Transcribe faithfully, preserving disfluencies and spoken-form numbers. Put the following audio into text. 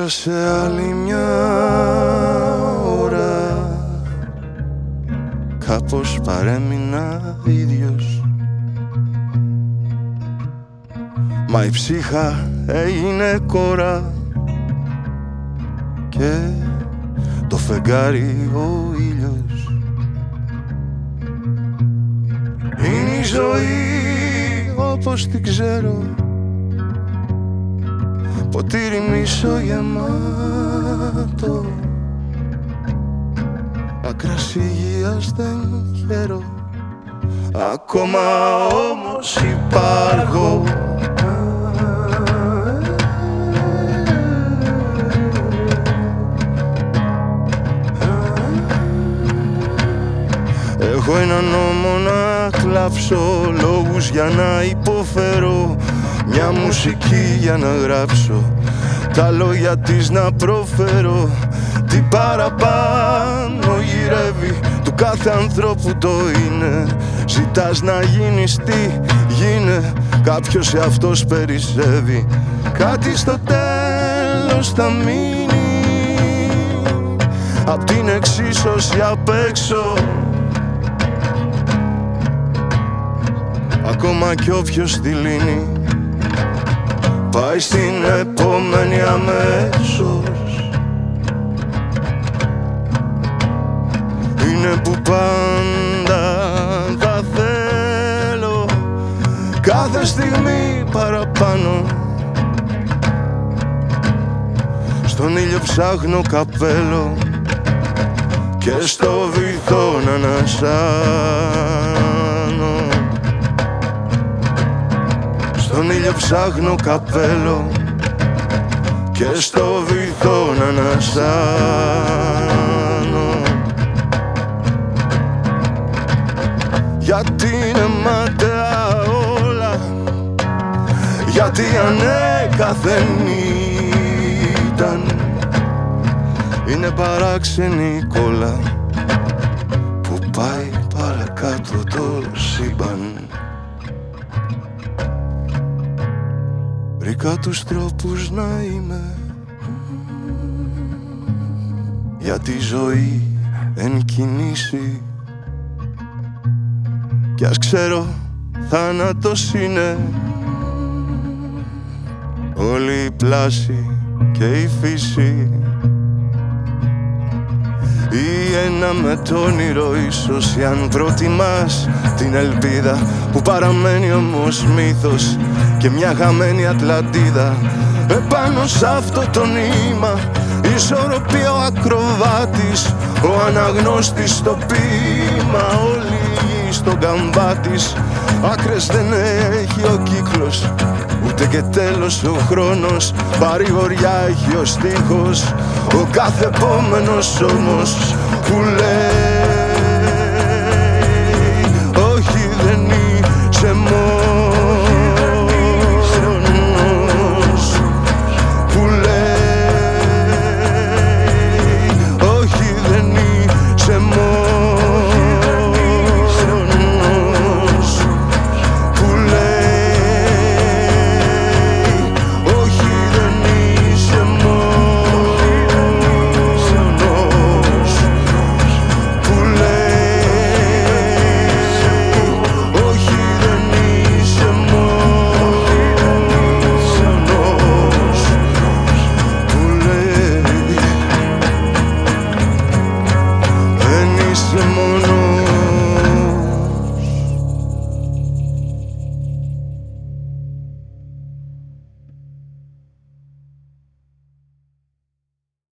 πέρασε άλλη μια ώρα, κάπως παρέμεινα ίδιος. Μα η ψύχα έγινε κόρα και το φεγγάρι ο ήλιος. Είναι η ζωή όπως την ξέρω, ποτήρι μισογεμάτο, άκρας υγείας δεν χαίρω, ακόμα όμως υπάρχω. Έχω έναν νόμο να κλάψω, λόγους για να υποφέρω, μια μουσική για να γράψω, τα λόγια της να προφέρω. Τι παραπάνω γυρεύει του κάθε ανθρώπου το είναι. Ζητάς να γίνεις τι γίνε, κάποιος σε αυτός περισσεύει. Κάτι στο τέλος θα μείνει απ' την εξίσωση απ' έξω. Ακόμα κι όποιος τη λύνει πάει στην επόμενη αμέσως. Είναι που πάντα θα θέλω κάθε στιγμή παραπάνω. Στον ήλιο ψάχνω καπέλο και στο βυθό να ανασάνω. Στον ήλιο ψάχνω καπέλο και στο βυθό να ανασάνω. Γιατί είναι μάταια όλα, γιατί ανέκαθεν ήταν. Είναι παράξενη κόλλα που πάει παρακάτω το σύμπαν. Βρήκα τους τρόπους να είμαι, για τη ζωή εν κινήσει. Κι ας ξέρω θάνατος είναι όλη η πλάση και η φύση. Ή ένα με το όνειρο ίσως, αν προτιμάς την ελπίδα που παραμένει όμως μύθος και μια χαμένη Ατλαντίδα. Επάνω σ' αυτό το νήμα ισορροπεί ο ακροβάτης, ο αναγνώστης στο ποίημα, όλη στον καμπά της. Άκρες δεν έχει ο κύκλος, ούτε και τέλος ο χρόνος. Παρηγοριά έχει ο στίχος, ο κάθε επόμενος όμως που λέει